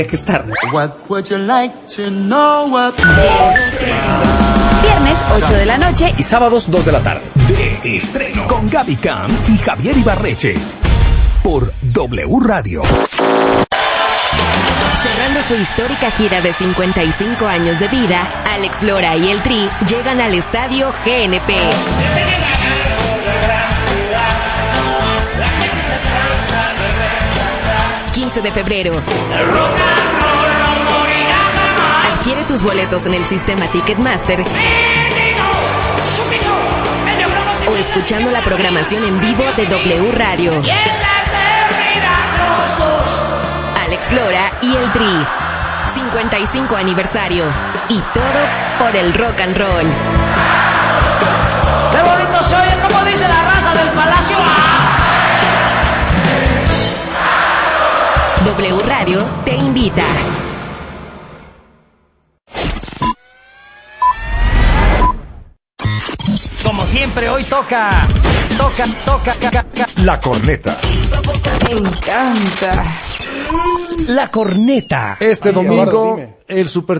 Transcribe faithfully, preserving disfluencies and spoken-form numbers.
que estar. What would you like to know what... Viernes, ocho de la noche. Y sábados, dos de la tarde. De estreno. Con Gaby Camp y Javier Ibarreche. Por W Radio. Cerrando su histórica gira de cincuenta y cinco años de vida, Alex Lora y el Tri llegan al estadio G N P. quince de febrero. Adquiere tus boletos en el sistema Ticketmaster o escuchando la programación en vivo de W Radio. Alex Lora y el Tri. cincuenta y cinco aniversario. Y todo por el rock and roll. ¡Qué bonito se oye! ¿Cómo dice la raza del Palacio? W Radio te invita. Como siempre, hoy toca, toca, toca, toca, toca. La corneta. Me encanta. La corneta. Este Ay, domingo, Eduardo, dime. el Super